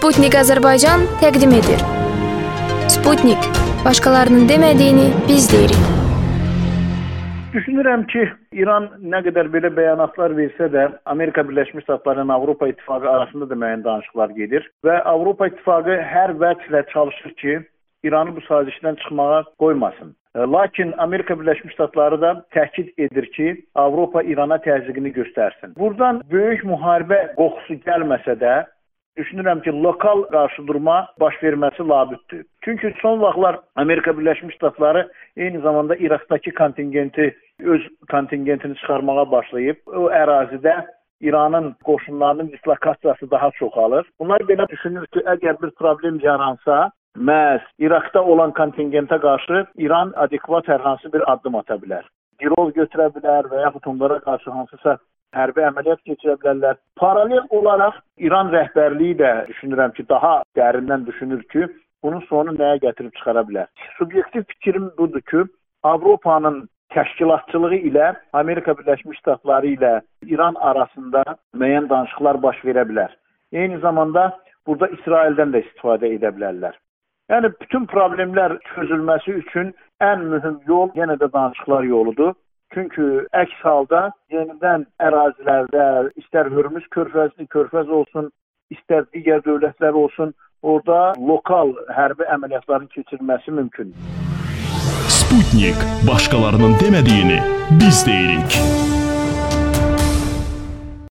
Sputnik Azərbaycan təqdim edir. Sputnik, başqalarının demədiyini biz deyirik. Düşünürəm ki, İran nə qədər belə bəyanatlar versə də, Amerika Birləşmiş Ştatlarının Avropa İttifaqı arasında da müəyyən danışıqlar gedir və Avropa İttifaqı hər vəclə çalışır ki, İranı bu sazişdən çıxmağa qoymasın. Lakin Amerika Birləşmiş Ştatları da təkid edir ki, Avropa İrana təzyiqini göstərsin. Buradan böyük müharibə qoxusu gəlməsə də, düşünürəm ki, lokal qarşıdurma baş verməsi labüddür. Çünki son vaxtlar Amerika Birləşmiş Ştatları eyni zamanda İraqdakı kontingenti, öz kontingentini çıxarmağa başlayıb. O ərazidə İranın qoşunlarının dislokasiyası daha çoxalır. Bunlar belə düşünür ki, əgər bir problem yaransa, məhz İraqda olan kontingentə qarşı İran adekvat hər hansı bir addım ata bilər. Girov götürə bilər və yaxud onlara qarşı hansısa hərbi əməliyyat keçirə bilərlər. Paralel olaraq İran rəhbərliyi də düşünürəm ki, daha dərindən düşünür ki, bunun sonu nəyə gətirib çıxara bilər. Subyektiv fikrim budur ki, Avropanın təşkilatçılığı ilə Amerika Birləşmiş Ştatları ilə İran arasında müəyyən danışıqlar baş verə bilər. Eyni zamanda burada İsraildən də istifadə edə bilərlər. Yəni, bütün problemlər çözülməsi üçün ən mühüm yol yenə də danışıqlar yoludur. Çünki əks halda yenidən ərazilərdə istər Hörmüz körfəz olsun, istər digər dövlətlər olsun, orada lokal hərbi əməliyyatların keçirilməsi mümkündür. Sputnik, başqalarının demədiyini biz deyirik.